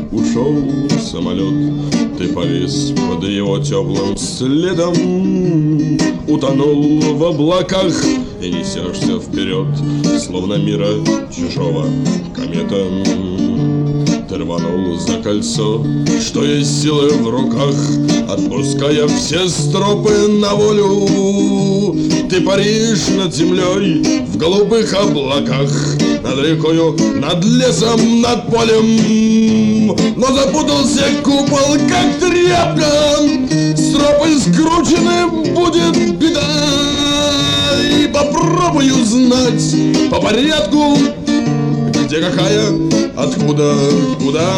ушел самолет, ты повис под его теплым следом, утонул в облаках и несешься вперед, словно мира чужого комета. Ты рванул за кольцо, что есть силы в руках, отпуская все стропы на волю. Ты паришь над землей в голубых облаках, над рекою, над лесом, над полем. Но запутался купол, как тряпка, стропы скручены, будет беда. И попробуй узнать по порядку, где какая, откуда, куда.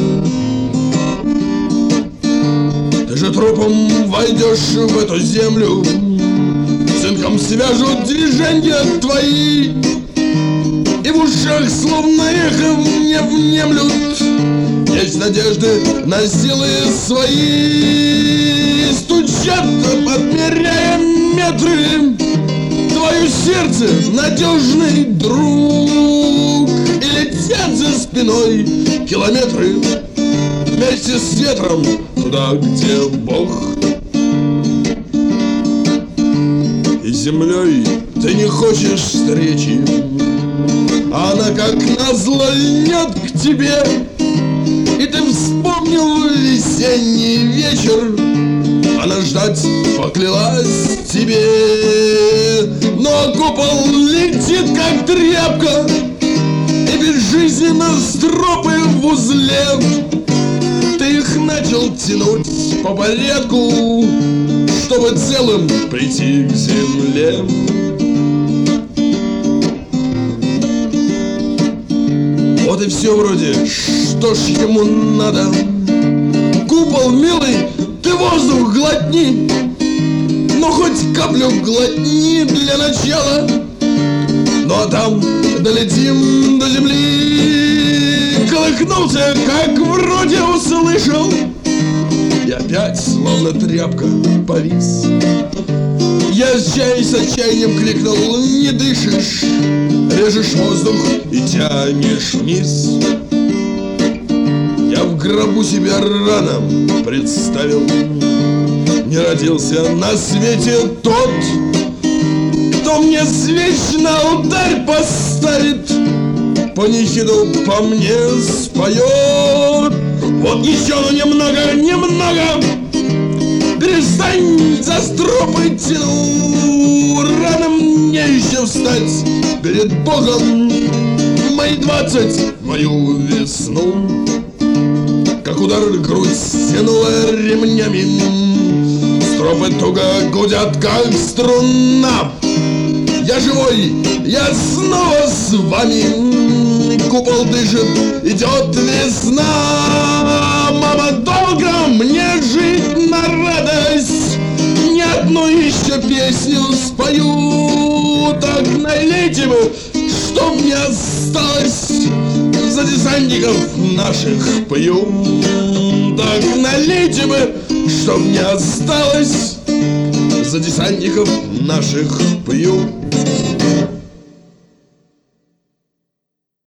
Ты же трупом войдешь в эту землю, цинком свяжут движения твои, и в ушах словно эхо не внемлют. Есть надежды на силы свои, стучат, подмеряя метры, твое сердце надежный друг. И летят за спиной километры вместе с ветром туда, где Бог. И землей ты не хочешь встречи, она как назло льнет к тебе. И ты вспомнил весенний вечер, она ждать поклялась тебе. Но купол летит как тряпка, и безжизненно стропы в узле. Ты их начал тянуть по порядку, чтобы целым прийти к земле. Вот и все вроде, что ж ему надо. Купол, милый, ты воздух глотни, но хоть каплю глотни для начала. Ну а там долетим до земли. Колыхнулся, как вроде услышал, и опять словно тряпка повис. Я с отчаянием крикнул: не дышишь, режешь воздух и тянешь вниз. Я в гробу себя рано представил, не родился на свете тот, кто мне свеч на алтарь поставит, панихиду по мне споет. Вот еще, ну немного, перестань за стропы тяну. Рано мне еще встать перед Богом, мои 20, мою весну. Как удар грудь стянула ремнями, стропы туго гудят, как струна. Я живой, я снова с вами, купол дышит, идет весна. Мама, долго мне жить на радость, ни одну еще песню спою. Так налейте вы, что мне осталось, за десантников наших пою. Так налейте вы, что мне осталось, за десантников наших пью.